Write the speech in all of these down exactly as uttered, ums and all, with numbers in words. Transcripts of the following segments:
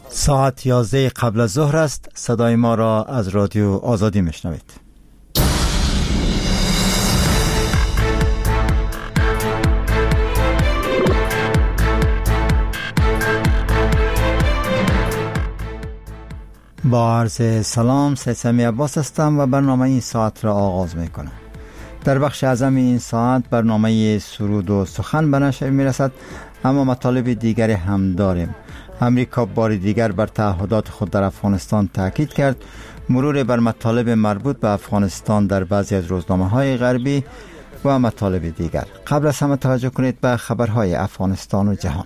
ساعت یازده قبل از ظهر است. صدای ما را از رادیو آزادی میشنوید. با عرض سلام، سید سمی عباس هستم و برنامه این ساعت را آغاز می کنم. در بخش اعظم این ساعت برنامه سرود و سخن به نشر می رسد، اما مطالب دیگری هم داریم. امریکا بار دیگر بر تعهدات خود در افغانستان تاکید کرد. مرور بر مطالب مربوط به افغانستان در بعضی از روزنامه‌های غربی و مطالب دیگر. قبل از همه توجه کنید به خبرهای افغانستان و جهان.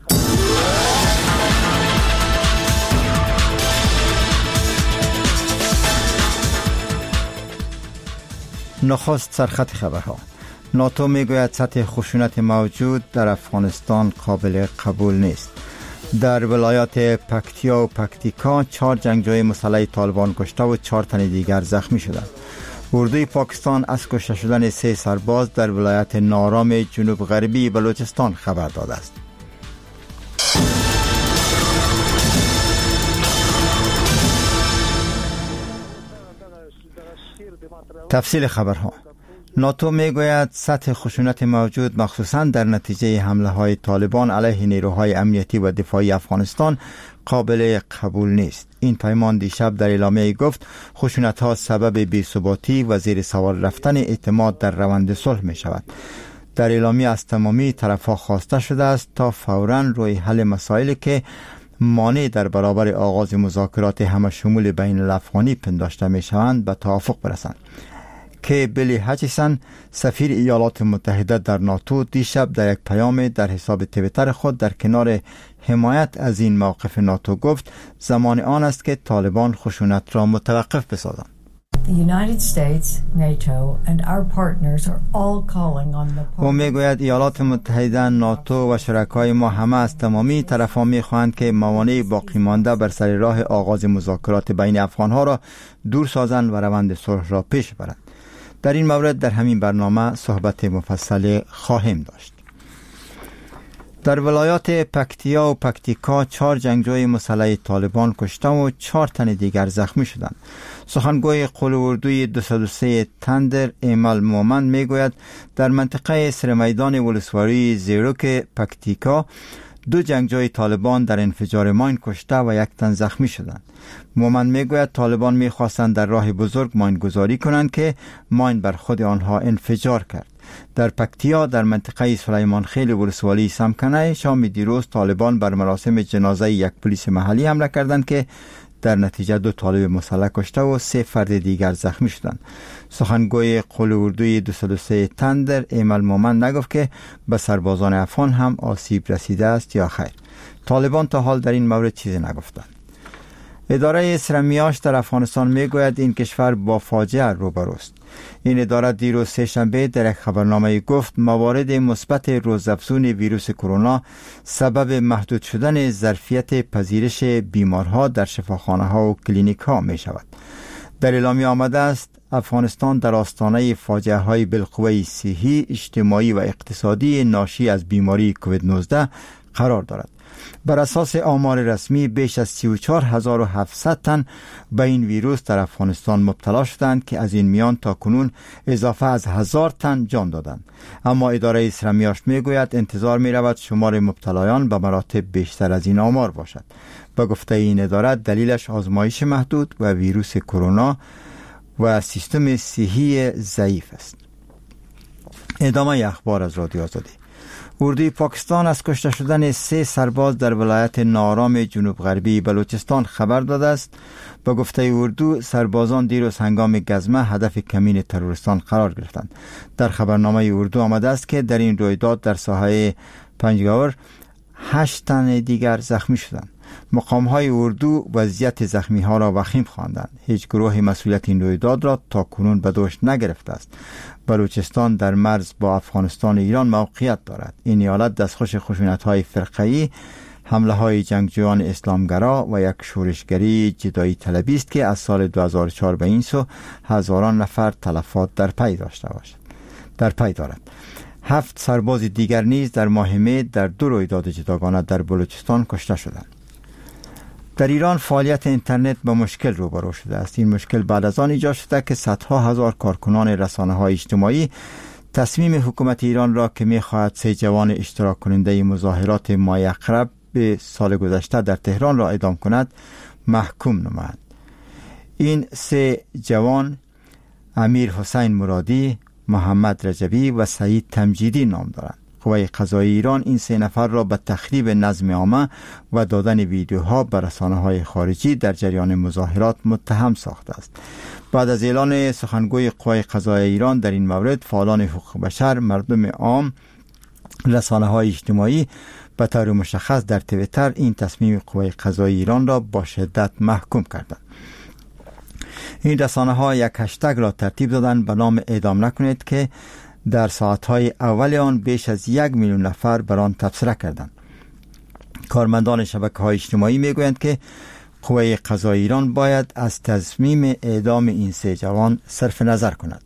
نخست سرخط خبرها. ناتو میگوید سطح خشونت موجود در افغانستان قابل قبول نیست. در ولایات پکتیا و پکتیکا چهار جنگجوی مسلح طالبان کشته و چهار تن دیگر زخمی شدند. اردوی پاکستان از کشته شدن سه سرباز در ولایت نارام جنوب غربی بلوچستان خبر داده است. تفصیل خبرها. ناتو میگوید سطح خشونت موجود مخصوصاً در نتیجه حمله های طالبان علیه نیروهای امنیتی و دفاعی افغانستان قابل قبول نیست. این پیمان دیشب در اعلامیه گفت خشونت ها سبب بی‌ثباتی و زیر سوال رفتن اعتماد در روند صلح می شود. در اعلامیه از تمامی طرف‌ها خواسته شده است تا فوراً روی حل مسائلی که مانع در برابر آغاز مذاکرات همه شمول بین الافغانی پنداشته می شوند به توافق برسند. که بلی هچیسن سفیر ایالات متحده در ناتو دیشب در یک پیام در حساب توییتر خود در کنار حمایت از این موقف ناتو گفت زمان آن است که طالبان خشونت را متوقف بسازند. او میگوید ایالات متحده، ناتو و شرکای ما همه از تمامی طرفا میخواهند که موانع باقی مانده بر سر راه آغاز مذاکرات بین افغانها را دور سازند و روند صلح را پیش برند. در این مورد در همین برنامه صحبت مفصل خواهیم داشت. در ولایات پکتیا و پکتیکا چهار جنگجوی مسلح طالبان کشته و چهار تن دیگر زخمی شدند. سخنگوی قول اردوی دویست و سه تندر ایمال مومن میگوید در منطقه سرمیدان ولسوالی زیروک پکتیکا دو جنگجوی طالبان در انفجار ماین کشته و یک تن زخمی شدند. مومن میگوید طالبان میخواستند در راه بزرگ ماین گذاری کنند که ماین بر خود آنها انفجار کرد. در پکتیا در منطقه سلیمان خیل ولسوالی سمکنه شام دیروز طالبان بر مراسم جنازه یک پلیس محلی حمله کردند که در نتیجه دو طالب مسلح کشته و سه فرد دیگر زخمی شدند. سخنگوی قول اردوی دویست و سه تندر ایمال مومن نگفت که به سربازان افغان هم آسیب رسیده است یا خیر. طالبان تا حال در این مورد چیزی نگفتند. اداره اسرمیاش در افغانستان میگوید این کشور با فاجعه روبروست. این اداره دیروز سه شنبه در یک خبرنامه گفت موارد مثبت روزافزون ویروس کرونا سبب محدود شدن ظرفیت پذیرش بیمارها در شفاخانه ها و کلینیک ها می شود. در اعلامیه آمده است افغانستان در آستانه فاجعه های بالقوه صحی، اجتماعی و اقتصادی ناشی از بیماری کووید نوزده قرار دارد. بر اساس آمار رسمی بیش از سی و چهار هزار و هفتصد تن به این ویروس در افغانستان مبتلا شدند که از این میان تا کنون اضافه از هزار تن جان دادند. اما اداره اسرمیاش میگوید انتظار می رود شمار مبتلایان به مراتب بیشتر از این آمار باشد. به گفته این اداره دلیلش آزمایش محدود و ویروس کرونا و سیستم صحی ضعیف است. ادامه اخبار از رادیو آزادی. اردوی پاکستان از کشته شدن سه سرباز در ولایت نارام جنوب غربی بلوچستان خبر داده است. با گفته اردو سربازان دیروز هنگام گزمه هدف کمین تروریستان قرار گرفتند. در خبرنامه اردو آمده است که در این رویداد در ساحه پنجگاور هشت تن دیگر زخمی شدند. مقام‌های اردو وضعیت زخمی‌ها را وخیم خواندند. هیچ گروه مسئولیت این رویداد را تا کنون به دوش نگرفته است. بلوچستان در مرز با افغانستان و ایران موقعیت دارد. این ایالت دستخوش خشونت‌های فرقه‌ای، حمله‌های جنگجویان اسلامگرا و یک شورشگری جدایی طلبی است که از سال دو هزار و چهار به این سو هزاران نفر تلفات در پی داشته باشد. در پی دارد. هفت سرباز دیگر نیز در ماه می در دو رویداد جداگانه در بلوچستان کشته شدند. در ایران فعالیت اینترنت با مشکل روبرو شده است. این مشکل بعد از آن ایجاد شده که صدها هزار کارکنان رسانه‌های اجتماعی تصمیم حکومت ایران را که می‌خواهد سه جوان اشتراک کننده مظاهرات ماه اقرب به سال گذشته در تهران را اعدام کند محکوم نمایند. این سه جوان امیر حسین مرادی، محمد رجبی و سعید تمجیدی نام دارند. قوه قضایی ایران این سه نفر را به تخریب نظم عامه و دادن ویدیوها به رسانه‌های خارجی در جریان مظاهرات متهم ساخته است. بعد از اعلان سخنگوی قوه قضایی ایران در این مورد، فعالان حقوق بشر، مردم عام، رسانه‌های اجتماعی به طور مشخص در توییتر این تصمیم قوه قضایی ایران را با شدت محکوم کردند. این رسانه‌ها یک هشتگ را ترتیب دادند به نام اعدام نکنید که در ساعتهای اول آن بیش از یک میلیون نفر بر آن تبصره کردند. کارمندان شبکه‌های اجتماعی میگویند که قوه قضایی ایران باید از تصمیم اعدام این سه جوان صرف نظر کند.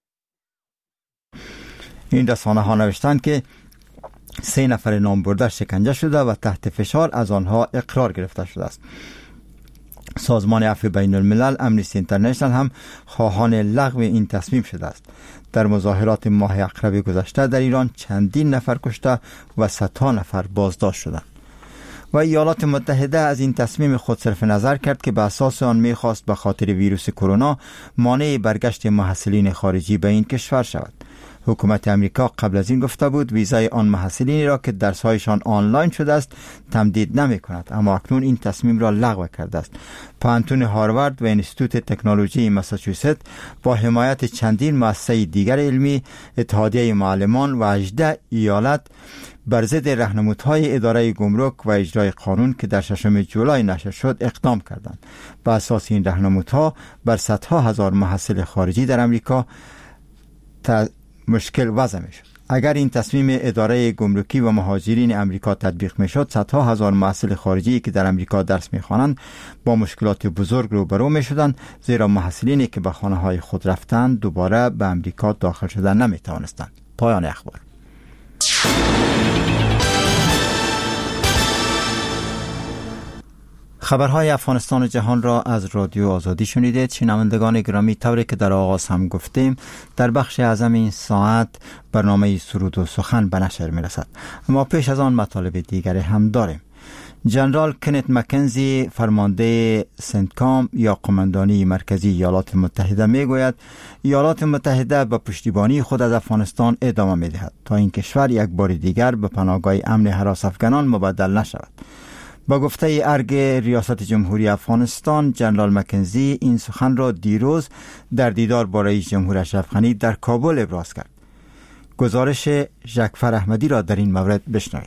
این رسانه‌ها نوشتند که سه نفر نامبرده شکنجه شده و تحت فشار از آنها اقرار گرفته شده است. سازمان عفو بین الملل امنیستی اینترنشنال هم خواهان لغو این تصمیم شده است. در مظاهرات ماه اقرب گذشته در ایران چندین نفر کشته و صدها نفر بازداشت شدند. و ایالات متحده از این تصمیم خود صرف نظر کرد که به اساس آن می‌خواست به خاطر ویروس کرونا مانع برگشت محصلین خارجی به این کشور شود. حکومت امریکا قبل از این گفته بود ویزای آن محصلینی را که درس‌هایشان آنلاین شده است تمدید نمی‌کند، اما اکنون این تصمیم را لغو کرده است. پانتون هاروارد و انستیتوت تکنولوژی ماساچوست با حمایت چندین مؤسسه دیگر علمی، اتحادیه معلمان و هجده ایالت بر ضد راهنمودهای اداره گمرک و اجرای قانون که در ششم جولای نشر شد اقدام کردند. بر اساس این راهنمودها بر صدها هزار محصل خارجی در امریکا مشکل وضع می شد. اگر این تصمیم اداره گمرکی و مهاجرین امریکا تطبیق می شد، صدها هزار محصل خارجی که در امریکا درس می خوانند با مشکلات بزرگ روبرو می شدند، زیرا محصلینی که به خانه های خود رفتند دوباره به امریکا داخل شدن نمی توانستند. پایان اخبار. خبرهای افغانستان و جهان را از رادیو آزادی شنیدید. شنوندگان گرامی، طوری که در آغاز هم گفتیم، در بخش اعظم این ساعت برنامه سرود و سخن به نشر می رسد، اما پیش از آن مطالب دیگری هم داریم. جنرال کنت مکنزی، فرمانده سنتکام یا قماندانی مرکزی ایالات متحده می گوید ایالات متحده به پشتیبانی خود از افغانستان ادامه می دهد تا این کشور یک بار دیگر به پناهگاه امن هراس افغانان مبدل نشود. با گفته ارگ ریاست جمهوری افغانستان، جنرال مکنزی این سخن را دیروز در دیدار با رئیس جمهور اشرف غنی در کابل ابراز کرد. گزارش ژکفر احمدی را در این مورد بشنوید.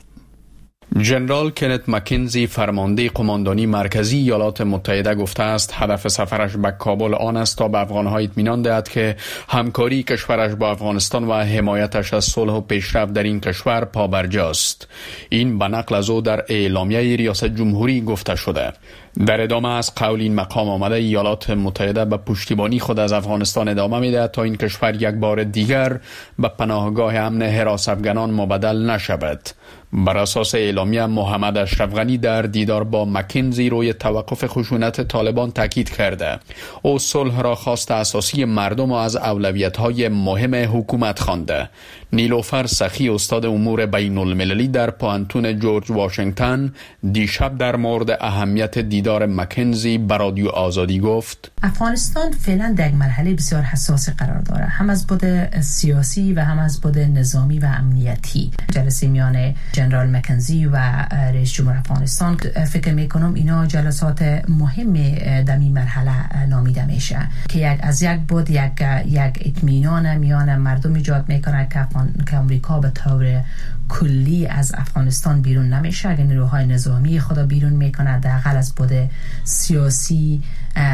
جنرال کنت مکنزی، فرمانده قماندانی مرکزی ایالات متحده، گفته است هدف سفرش به کابل آن است تا به افغان‌ها اطمینان دهد که همکاری کشورش با افغانستان و حمایتش از صلح و پیشرفت در این کشور پابرجاست. این به نقل از او در اعلامیه ریاست جمهوری گفته شده. در ادامه از قول این مقام آمده، ایالات متحده به پشتیبانی خود از افغانستان ادامه می‌دهد تا این کشور یک بار دیگر به پناهگاه امن حراس افغانان مبدل نشود. بر اساس اعلامیه، محمد اشرف غنی در دیدار با مکنزی روی توقف خشونت طالبان تاکید کرده. او صلح را خواست اساسی مردم و از اولویت‌های مهم حکومت خوانده. نیلوفر سخی، استاد امور بین المللی در پانتون جورج واشنگتن، دیشب در مورد اهمیت دیدار مکنزی به رادیو آزادی گفت: افغانستان فعلا در یک مرحله بسیار حساس قرار دارد، هم از بود سیاسی و هم از بود نظامی و امنیتی. جلسه میان جنرال مکنزی و رئیس جمهور افغانستان، فکر میکنم اینا جلسات مهم در این مرحله نامیده میشه که یک از یک بود یک یک اطمینان میان مردم ایجاد میکنه که که امریکا به طور کلی از افغانستان بیرون نمیشه. اگر نیروهای نظامی خدا بیرون میکنه، داخل از بود سیاسی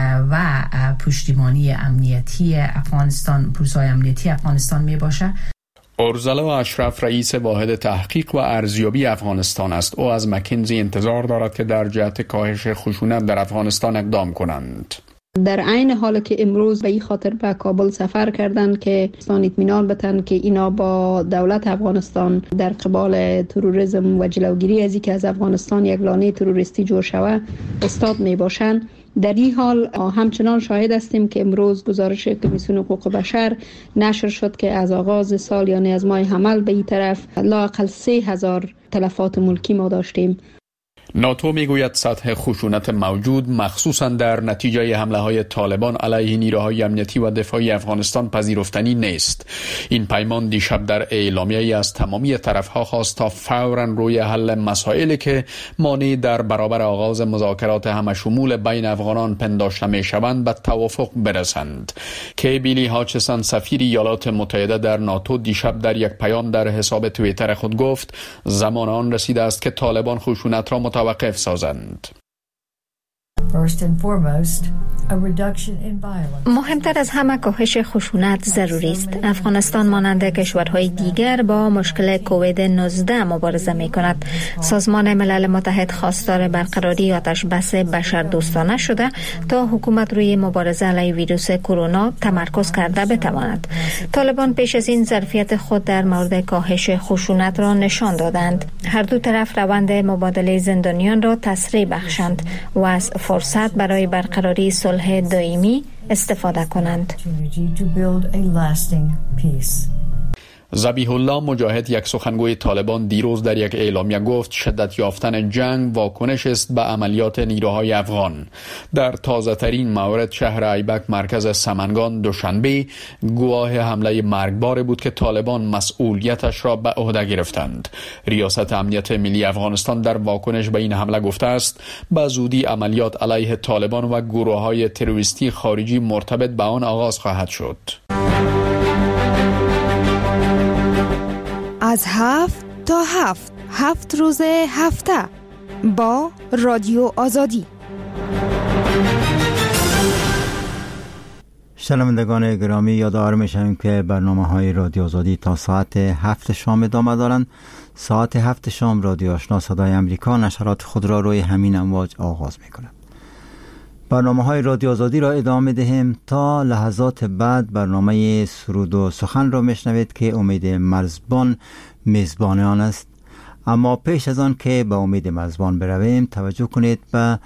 و پشتیبانی امنیتی افغانستان، پروسای امنیتی افغانستان میباشه. ارزلا اشرف، رئیس واحد تحقیق و ارزیابی افغانستان است. او از مکنزی انتظار دارد که در جهت کاهش خشونت در افغانستان اقدام کنند. در عین حال که امروز به این خاطر به کابل سفر کردن که افغانستان اطمینان بتن که اینا با دولت افغانستان در قبال تروریسم و جلوگیری از اینکه از افغانستان یک لانه تروریستی جور شود استاد می باشن. در این حال همچنان شاهد هستیم که امروز گزارش کمیسیون حقوق بشر نشر شد که از آغاز سال یعنی از ماه حمل به این طرف لااقل سه هزار تلفات ملکی ما داشتیم. ناتو میگوید سطح خشونت موجود مخصوصا در نتیجه حمله های طالبان علیه نیروهای امنیتی و دفاعی افغانستان پذیرفتنی نیست. این پیمان دیشب در اعلامیه‌ای از تمامی طرف‌ها خواست تا فوراً روی حل مسائلی که مانع در برابر آغاز مذاکرات همشمول بین افغانان پنداشته می‌شوند به توافق برسند. که بیلی هاچسون سفیر ایالات متحده در ناتو دیشب در یک پیام در حساب توییتر خود گفت زمان آن رسیده است که طالبان خشونت را متوقف سازند. مهمتر از همه کاهش خشونت ضروری است. افغانستان مانند کشورهای دیگر با مشکل کووید نوزده مبارزه می کند. سازمان ملل متحد خواستار برقراری آتش بس بشردوستانه شده تا حکومت روی مبارزه علیه ویروس کرونا تمرکز کرده بتواند. طالبان پیش از این ظرفیت خود در مورد کاهش خشونت را نشان دادند. هر دو طرف روند مبادله زندانیان را تسریع بخشند و از فرصت برای برقراری صلح دائمی استفاده کنند. ذبیح الله مجاهد یک سخنگوی طالبان دیروز در یک اعلامیه گفت شدت یافتن جنگ واکنش است به عملیات نیروهای افغان. در تازه ترین مورد شهر ایبک مرکز سمنگان دوشنبه گواه حمله مرگبار بود که طالبان مسئولیتش را به عهده گرفتند. ریاست امنیت ملی افغانستان در واکنش به این حمله گفته است به زودی عملیات علیه طالبان و گروه‌های تروریستی خارجی مرتبط به آن آغاز خواهد شد. از هفت تا هفت هفت روز هفته با رادیو آزادی. شنوندگان گرامی یادآور می‌شویم که برنامه‌های رادیو آزادی تا ساعت هفت شام ادامه دارند. ساعت هفت شام رادیو آشنا صدای امریکا نشرات خود را روی همین امواج آغاز می‌کند. برنامه‌های رادیو آزادی را ادامه دهیم. تا لحظات بعد برنامه سرود و سخن را میشنوید که امید مرزبان میزبان آن است. اما پیش از آن که به امید مرزبان برویم توجه کنید به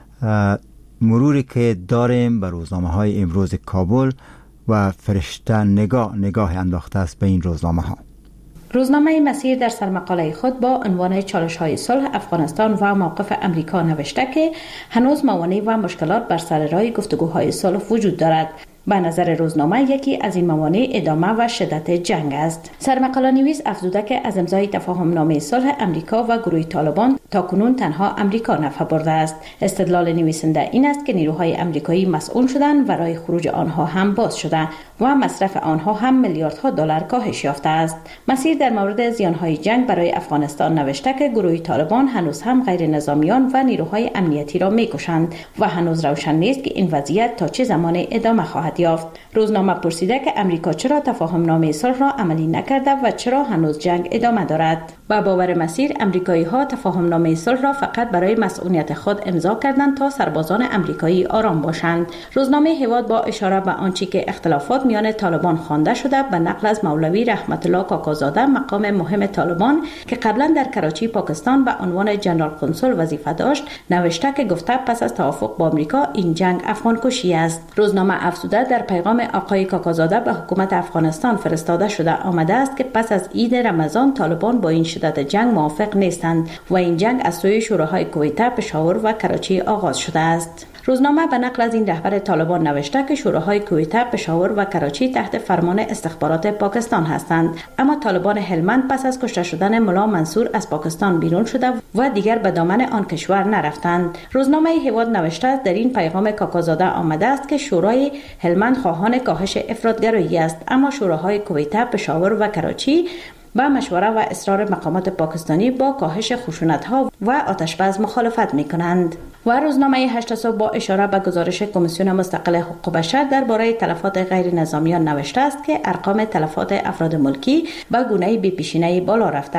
مروری که داریم به روزنامه‌های امروز کابل و فرشته نگاه نگاه انداخته است به این روزنامه‌ها. روزنامه مسیر در سرمقاله خود با عنوان چالش‌های صلح افغانستان و موقف امریکا نوشته که هنوز موانع و مشکلات بر سر راه گفتگوهای صلح وجود دارد. به نظر روزنامه یکی از این موانع ادامه و شدت جنگ است. سرمقاله نویس افزوده که از امضای تفاهم نامه صلح امریکا و گروه طالبان تاکنون تنها امریکا نفع برده است. استدلال نویسنده این است که نیروهای امریکایی مسئول شدند و راه خروج آنها هم باز شده و مصرف آنها هم میلیاردها دلار کاهش یافته است. مسیر در مورد زیانهای جنگ برای افغانستان نوشته که گروه طالبان هنوز هم غیر نظامیان و نیروهای امنیتی را میکشند و هنوز روشن نیست که این وضعیت تا چه زمان ادامه خواهد یافت. روزنامه پرسیده که امریکا چرا تفاهم نامه صلح را عملی نکرده و چرا هنوز جنگ ادامه دارد. با باور مسیر امریکایی ها تفاهم نامه صلح را فقط برای مسئولیت خود امضا کردند تا سربازان امریکایی آرام باشند. روزنامه هواد با اشاره به آنچه که اختلافات میان طالبان خوانده شده به نقل از مولوی رحمت الله کاکازاده مقام مهم طالبان که قبلا در کراچی پاکستان به عنوان جنرال کنسول وظیفه داشت نوشته که گفته پس از توافق با امریکا این جنگ افغان کشی است. روزنامه افزوده در پیغام آقای کاکازاده به حکومت افغانستان فرستاده شده آمده است که پس از عید رمضان طالبان با این شدت جنگ موافق نیستند و این جنگ از سوی شوراهای کویته، پشاور و کراچی آغاز شده است. روزنامه به نقل از این رهبر طالبان نوشته که شوراهای کویته، پشاور و کراچی تحت فرمان استخبارات پاکستان هستند، اما طالبان هلمند پس از کشته شدن ملا منصور از پاکستان بیرون شده و دیگر به دامن آن کشور نرفتند. روزنامه هواد نوشته است در این پیغام کاکازاده آمده است که شورای هلمند خواهان کاهش افراطگرایی است، اما شوراهای کویته، پشاور و کراچی با مشوره و اصرار مقامات پاکستانی با کاهش خشونت‌ها و آتش‌بس مخالفت می‌کنند. و روزنامه هشت صبح با اشاره به گزارش کمیسیون مستقل حقوق بشر درباره تلفات غیر نظامیان نوشته است که ارقام تلفات افراد ملکی به گونه بی‌پیشینه‌ای بالا رفته است.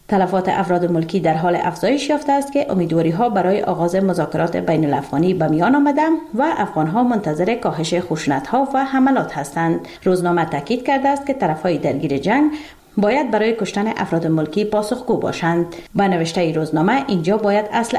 تلفات افراد ملکی در حال افزایش یافته است که امیدواری ها برای آغاز مذاکرات بین الافغانی به میان آمده و افغان ها منتظر کاهش خشونت ها و حملات هستند. روزنامه تاکید کرده است که طرف های درگیر جنگ باید برای کشتن افراد ملکی پاسخگو باشند. با نوشته روزنامه اینجا باید اصل